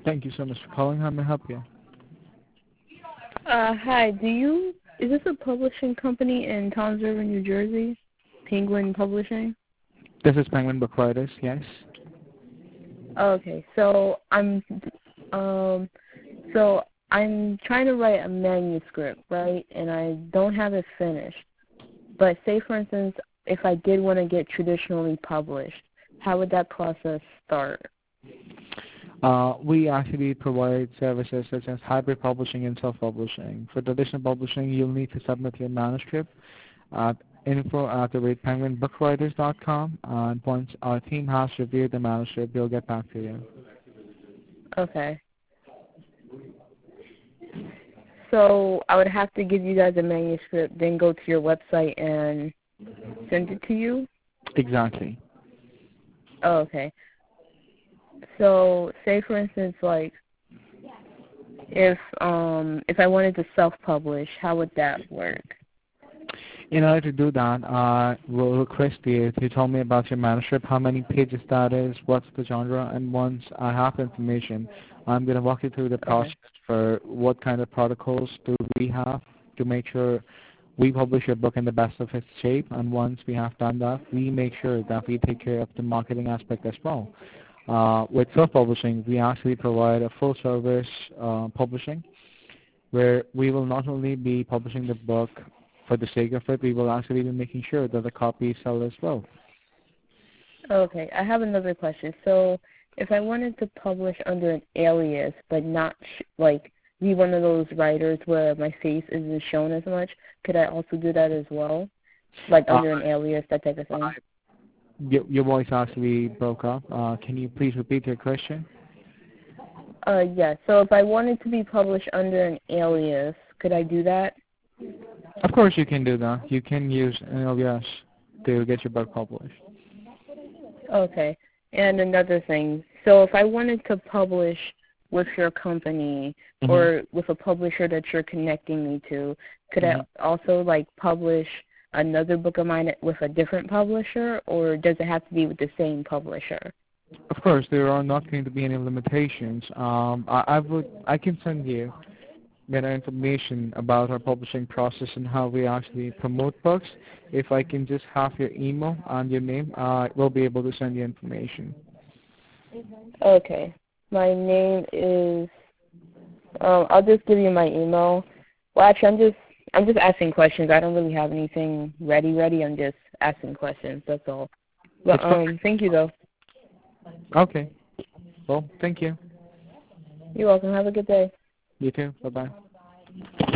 Thank you so much for calling. How may I help you? Hi. Is this a publishing company in Toms River, New Jersey? Penguin Publishing? This is Penguin Book Writers, yes. Okay. So I'm trying to write a manuscript, right? And I don't have it finished. But say, for instance, if I did want to get traditionally published, how would that process start? We actually provide services such as hybrid publishing and self-publishing. For traditional publishing, you'll need to submit your manuscript at info@penguinbookwriters.com, and once our team has reviewed the manuscript, we'll get back to you. Okay. So I would have to give you guys a manuscript, then go to your website and send it to you? Exactly. Oh, okay. So say, for instance, like if I wanted to self-publish, how would that work? In order to do that, we'll request you to tell me about your manuscript, how many pages that is, what's the genre, and once I have the information, I'm going to walk you through the process for what kind of protocols do we have to make sure we publish your book in the best of its shape, and once we have done that, we make sure that we take care of the marketing aspect as well. With self-publishing, we actually provide a full-service publishing where we will not only be publishing the book for the sake of it, we will actually be making sure that the copies sell as well. Okay, I have another question. So if I wanted to publish under an alias but not be one of those writers where my face isn't shown as much, could I also do that as well? Like under an alias, that type of thing? Your voice actually broke up. Can you please repeat your question? Yes. So if I wanted to be published under an alias, could I do that? Of course you can do that. You can use an alias to get your book published. Okay. And another thing, so if I wanted to publish with your company or with a publisher that you're connecting me to, could I also publish another book of mine with a different publisher, or does it have to be with the same publisher? Of course, there are not going to be any limitations. I can send you better information about our publishing process and how we actually promote books. If I can just have your email and your name, we'll be able to send you information. Okay. My name is. I'll just give you my email. Well, actually, I'm just asking questions. I don't really have anything ready. I'm just asking questions. That's all. But thank you though. Okay. Well, thank you. You're welcome. Have a good day. You too. Bye-bye.